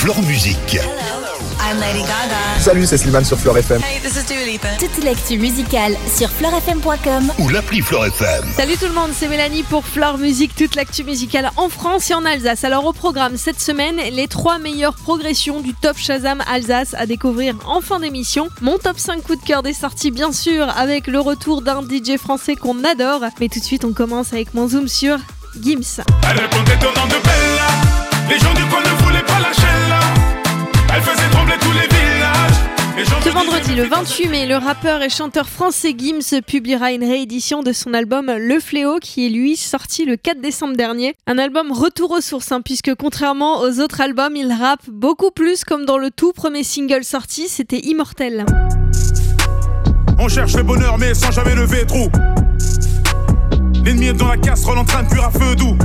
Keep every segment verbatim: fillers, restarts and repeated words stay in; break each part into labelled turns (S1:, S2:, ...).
S1: Flore Musique.
S2: I'm Lady Gaga.
S3: Salut, c'est Slimane sur Flore F M.
S2: Hey, this is Dua Lipa.
S4: Toute l'actu musicale sur flore f m point com
S1: ou l'appli Flore F M.
S5: Salut tout le monde, c'est Mélanie pour Flore Musique, toute l'actu musicale en France et en Alsace. Alors au programme cette semaine, les trois meilleures progressions du Top Shazam Alsace à découvrir en fin d'émission. Mon top cinq coup de cœur des sorties bien sûr, avec le retour d'un D J français qu'on adore. Mais tout de suite on commence avec mon zoom sur Gims.
S6: Elle répondait au nom de Bella. Les gens du coin ne voulaient pas lâcher là. Elle faisait trembler tous les villages.
S5: Ce vendredi, le vingt-huit mai, le rappeur et chanteur français Gims publiera une réédition de son album Le Fléau, qui est lui sorti le quatre décembre dernier. Un album retour aux sources, hein, puisque contrairement aux autres albums, il rappe beaucoup plus comme dans le tout premier single sorti, c'était Immortel.
S6: On cherche le bonheur mais sans jamais lever trou. L'ennemi est dans la casserole en train de cuire à feu doux.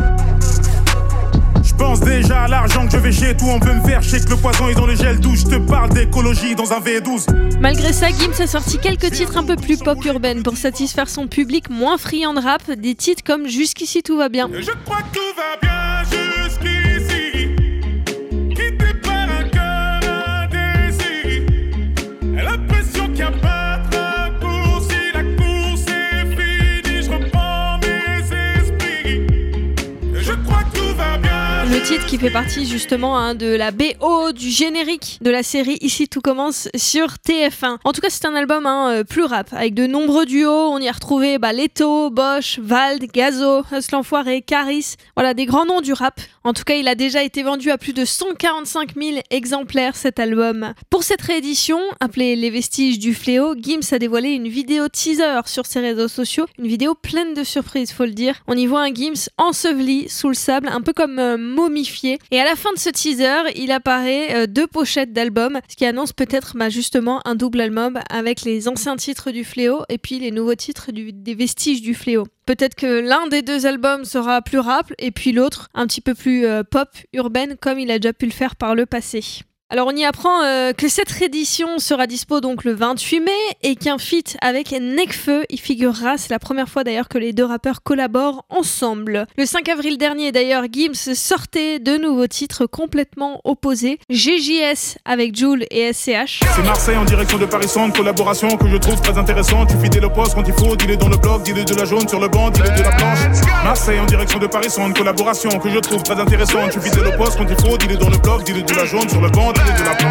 S6: Je pense déjà à l'argent que je vais chez tout. On peut me faire chier que le poison est dans le gel douche. Je te parle d'écologie dans un V douze.
S5: Malgré ça, Gims a sorti quelques titres un peu plus pop urbaine pour satisfaire son public moins friand de rap. Des titres comme Jusqu'ici tout va bien.
S6: Je crois que tout va bien jusqu'ici. Quitté par un cœur indécis. Elle a l'impression qu'il y a pas de raccourci. La course est finie. Je reprends mes esprits. Je crois que tout va bien.
S5: Le titre qui fait partie justement hein, de la B O du générique de la série Ici tout commence sur T F un. En tout cas c'est un album hein, plus rap avec de nombreux duos. On y a retrouvé bah, Leto, Bosch, Vald, Gazo, Hustle Enfoiré, Caris. Voilà des grands noms du rap. En tout cas il a déjà été vendu à plus de cent quarante-cinq mille exemplaires cet album. Pour cette réédition, appelée Les Vestiges du Fléau, Gims a dévoilé une vidéo teaser sur ses réseaux sociaux. Une vidéo pleine de surprises faut le dire. On y voit un Gims enseveli sous le sable, un peu comme euh, momifié. Et à la fin de ce teaser, il apparaît euh, deux pochettes d'albums, ce qui annonce peut-être bah, justement un double album avec les anciens titres du Fléau et puis les nouveaux titres du, des Vestiges du Fléau. Peut-être que l'un des deux albums sera plus rap et puis l'autre un petit peu plus euh, pop, urbaine, comme il a déjà pu le faire par le passé. Alors on y apprend euh, que cette réédition sera dispo donc le vingt-huit mai et qu'un feat avec Nekfeu y figurera. C'est la première fois d'ailleurs que les deux rappeurs collaborent ensemble. Le cinq avril dernier d'ailleurs, Gims sortait de nouveaux titres complètement opposés. G J S avec Jul et S C H.
S6: C'est Marseille en direction de Paris Centre, collaboration que je trouve très intéressante. Tu fidèle au poste quand il faut, dis-le dans le bloc, dis-le de la jaune sur le banc, dis-le de la planche. Marseille en direction de Paris Centre, collaboration que je trouve très intéressante. Tu fidèle au poste quand il faut, dis-le dans le bloc, dis-le de la jaune sur le banc. De la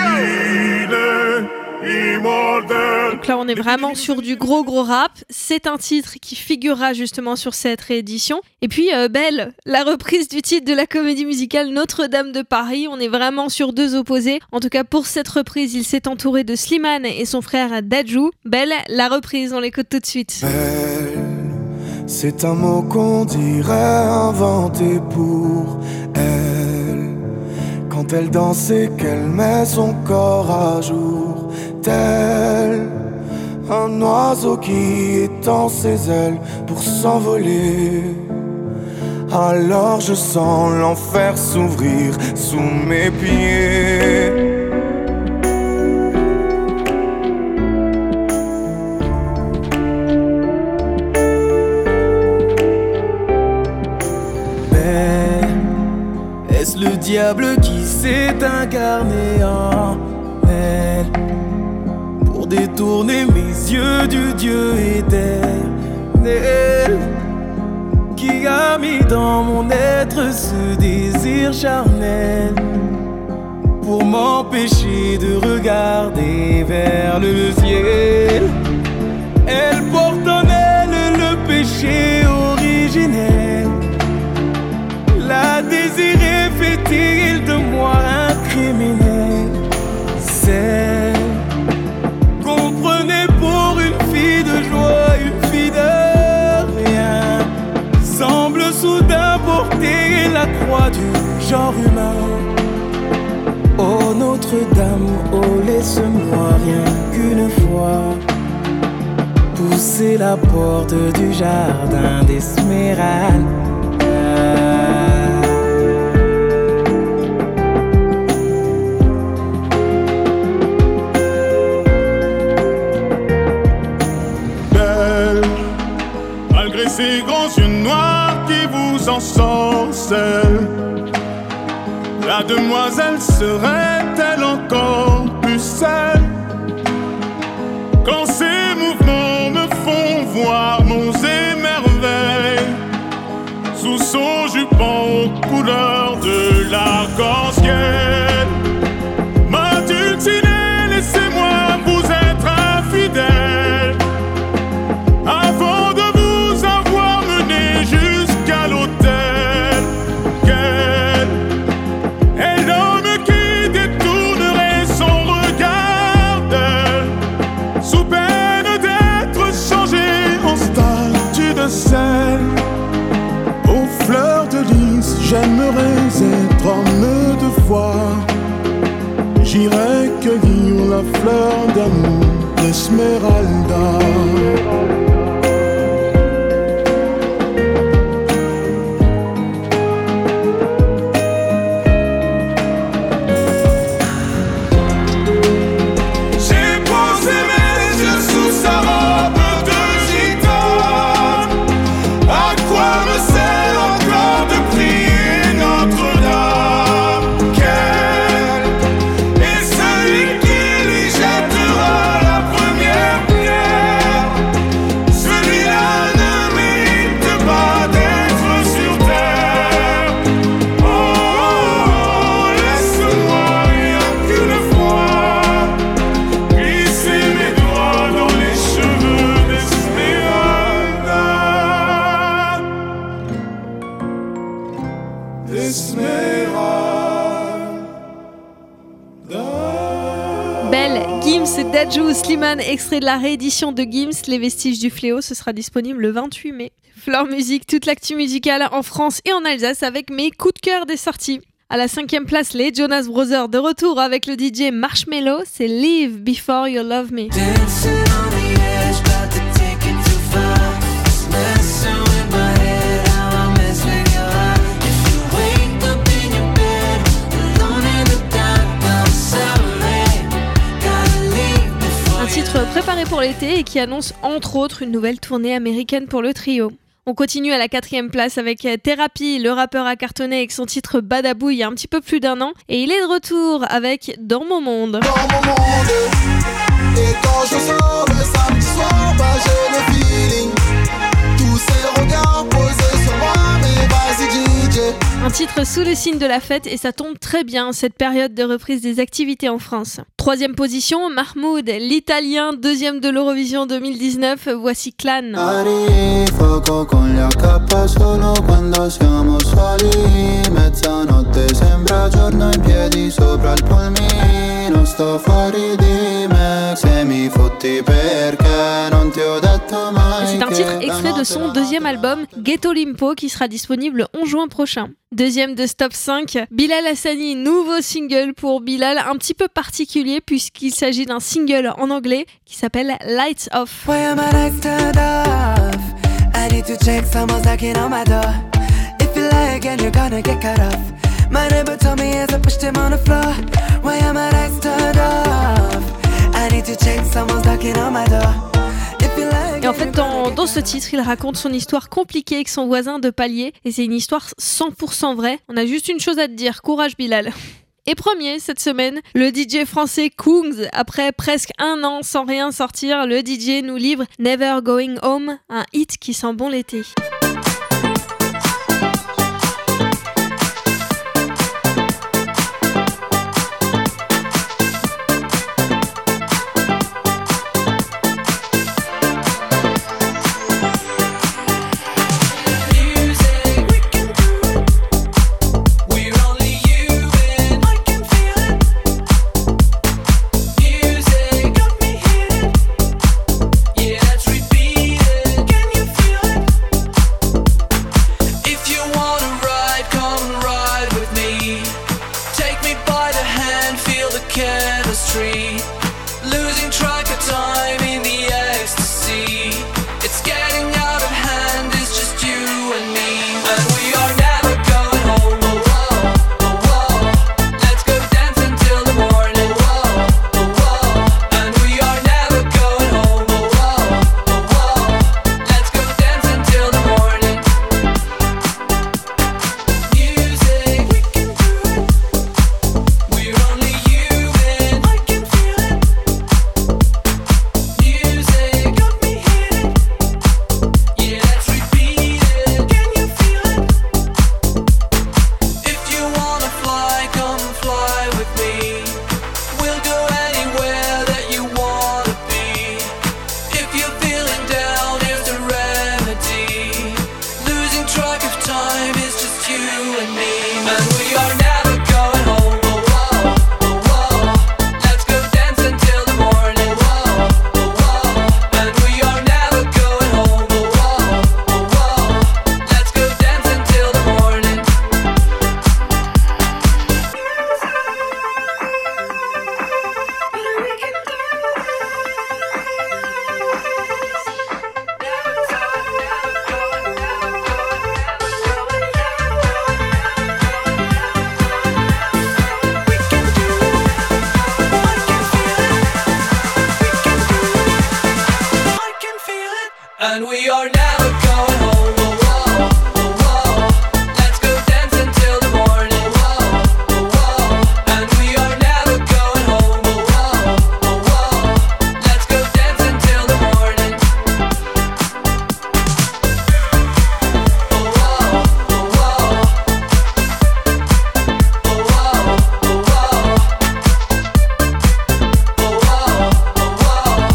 S5: Donc là on est vraiment sur du gros gros rap. C'est un titre qui figurera justement sur cette réédition. Et puis euh, Belle, la reprise du titre de la comédie musicale Notre-Dame de Paris. On est vraiment sur deux opposés. En tout cas pour cette reprise il s'est entouré de Slimane et son frère Dadju. Belle, la reprise, on l'écoute tout de suite.
S7: Belle, c'est un mot qu'on dirait inventé pour elle. Quand elle danse et qu'elle met son corps à jour, tel un oiseau qui étend ses ailes pour s'envoler. Alors je sens l'enfer s'ouvrir sous mes pieds. Est-ce le diable qui s'est incarné en elle pour détourner mes yeux du Dieu éternel qui a mis dans mon être ce désir charnel pour m'empêcher de regarder vers le ciel? Elle porte en elle le péché originel. La désirer fait-il de moi un criminel? Celle qu'on prenait pour une fille de joie, une fille de rien, semble soudain porter la croix du genre humain. Oh Notre-Dame, oh laisse-moi rien qu'une fois pousser la porte du jardin d'Esmeralda.
S6: Ces grands yeux noirs qui vous ensorcellent, La demoiselle serait-elle encore plus seule quand ses mouvements me font voir monts et merveilles sous son jupon aux couleurs de l'arc-en-ciel. Ma dulcinée, laissez-moi vous être infidèle avant de vous avoir mené jusqu'à l'autel. Quel est l'homme qui détournerait son regard d'elle sous peine d'être changé en statue de sel? Aux fleurs de lys, j'aimerais être homme de foi. J'irai cueillir la fleur d'amour d'Esmeralda.
S5: Dadju, Slimane, extrait de la réédition de Gims, Les Vestiges du Fléau, ce sera disponible le vingt-huit mai. Flore Musique, toute l'actu musicale en France et en Alsace avec mes coups de cœur des sorties. À la cinquième place, les Jonas Brothers de retour avec le D J Marshmello, c'est Leave Before You Love Me. Un titre préparé pour l'été et qui annonce entre autres une nouvelle tournée américaine pour le trio. On continue à la quatrième place avec Thérapie, le rappeur a cartonné avec son titre Badabou il y a un petit peu plus d'un an et il est de retour avec Dans mon monde.
S3: Dans mon monde, et quand je sors le samedi soir, bah j'ai le feeling, tous ces regards posés sur moi, mais vas-y D J.
S5: Un titre sous le signe de la fête et ça tombe très bien cette période de reprise des activités en France. Troisième position, Mahmoud, l'italien, deuxième de l'Eurovision deux mille dix-neuf, voici Clan. C'est un titre extrait de son deuxième album Ghetto Limpo qui sera disponible le onze juin prochain. Deuxième de Stop cinq, Bilal Hassani, nouveau single pour Bilal, un petit peu particulier puisqu'il s'agit d'un single en anglais qui s'appelle Lights Off. Et en fait, dans, dans ce titre, il raconte son histoire compliquée avec son voisin de palier. Et c'est une histoire cent pour cent vraie. On a juste une chose à te dire, courage Bilal. Et premier, cette semaine, le D J français Kungs. Après presque un an sans rien sortir, le D J nous livre Never Going Home, un hit qui sent bon l'été.
S8: and we are never going home. Oh, whoa, oh, whoa. Let's go dancing till the morning. Whoa, oh, whoa. And we are never going home. Oh, whoa, oh, whoa. Let's go dancing till the morning. Oh, whoa, oh, whoa. Oh, whoa, oh, whoa. Oh, whoa, oh, whoa.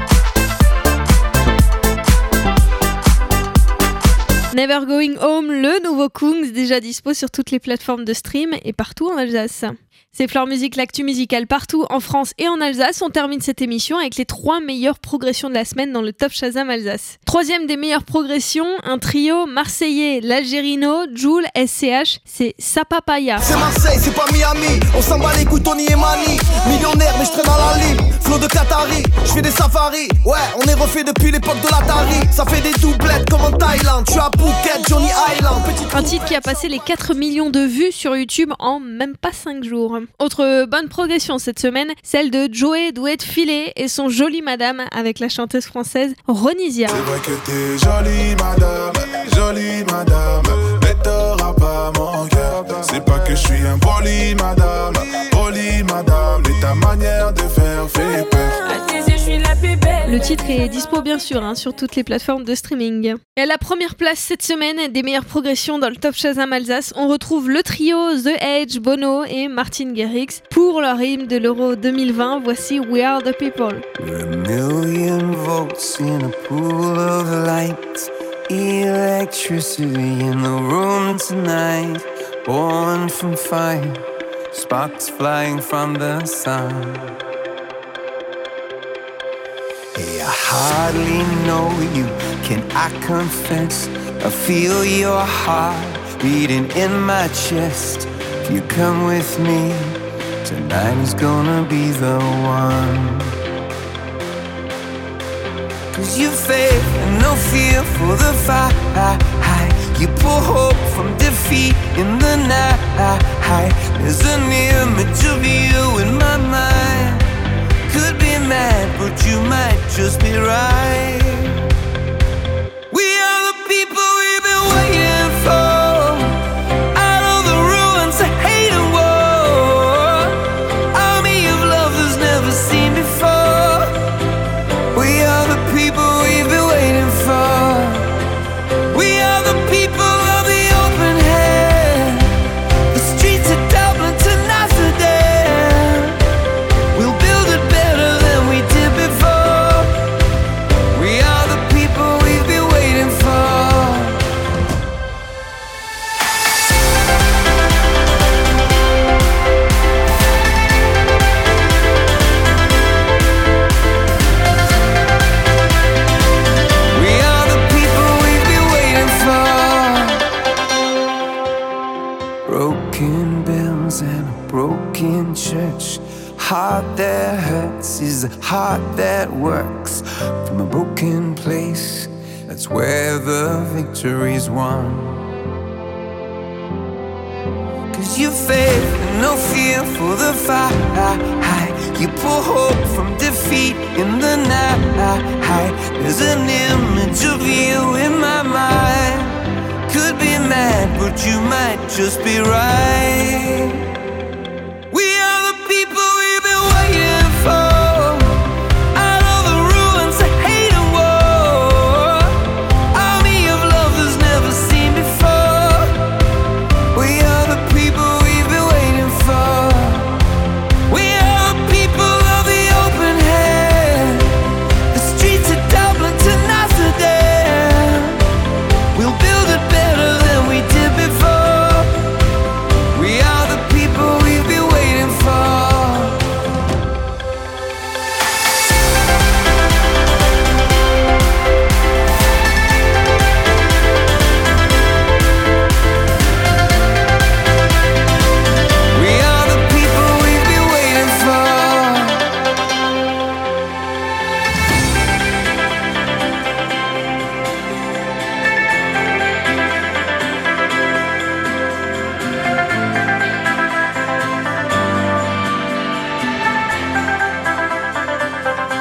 S5: Never Going Home, le nouveau Kungs, déjà dispo sur toutes les plateformes de stream et partout en Alsace. C'est Flore Musique, l'actu musicale partout en France et en Alsace. On termine cette émission avec les trois meilleures progressions de la semaine dans le Top Shazam Alsace. Troisième des meilleures progressions, un trio marseillais, l'Algérino, Joule, S C H, c'est Sapapaya.
S3: C'est Marseille, c'est pas Miami. On s'en bat les couilles, Tony et Mani. Millionnaire, mais je traîne dans la ligne. Flow de Qatari, je fais des safaris. Ouais, on est refait depuis l'époque de l'Atari. Ça fait des doublettes comme en Thaïlande. Tu as Phuket, Johnny Island. Petite
S5: Un titre qui a passé les quatre millions de vues sur YouTube en même pas cinq jours. Autre bonne progression cette semaine, celle de Joey Douet Filet et son Jolie Madame avec la chanteuse française Ronisia.
S7: C'est vrai que t'es jolie madame, jolie madame, mais t'auras pas mon cœur. C'est pas que je suis un poli madame, poli madame, mais ta manière de faire fait peur.
S8: À tes yeux, je suis la plus belle.
S5: Le titre est dispo bien sûr hein, sur toutes les plateformes de streaming. Et à la première place cette semaine des meilleures progressions dans le Top Shazam Alsace, on retrouve le trio The Edge, Bono et Martin Garrix pour leur hymne de l'Euro deux mille vingt. Voici We Are The People.
S9: We're a million volts in a pool of light, electricity in the room tonight, born from fire, sparks flying from the sun. Hey, I hardly know you, can I confess? I feel your heart beating in my chest. If you come with me, tonight is gonna be the one. Cause you faith and no fear for the fight. You pull hope from defeat in the night. There's an image of you in my mind. Could be mad, but you might just be right. We are the people we've been waiting for. Out of the ruins of hate and war, army of lovers never seen before. We are the people we've been waiting for. We are the people of the open hand, the streets of Dublin to Amsterdam. We'll build it better than we did before. We are the people we've been waiting for. We are the people we've been waiting for. Broken bells and a broken church. Heart that hurts is a heart that works. From a broken place, that's where the victory's won. Cause you faith and no fear for the fight. You pull hope from defeat in the night. There's an image of you in my mind. Could be mad, but you might just be right. We are the people we've been waiting for. Out of the ruins of hate and war, army of lovers never seen before. We are the people we've been waiting for. We are the people of the open hand, the streets of Dublin to Amsterdam. We'll build it better than we did before. We are the people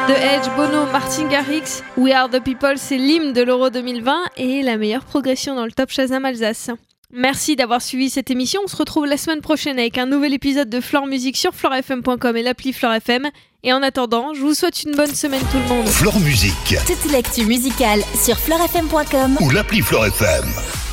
S5: The Edge, Bono, Martin Garrix, We Are The People, c'est l'hymne de l'Euro deux mille vingt et la meilleure progression dans le Top Shazam Alsace. Merci d'avoir suivi cette émission, on se retrouve la semaine prochaine avec un nouvel épisode de Flore Musique sur flore f m point com et l'appli Flore F M. Et en attendant, je vous souhaite une bonne semaine tout le monde.
S1: Flore Musique
S4: Toute l'actu musicale sur flore f m point com
S1: ou l'appli Flore F M.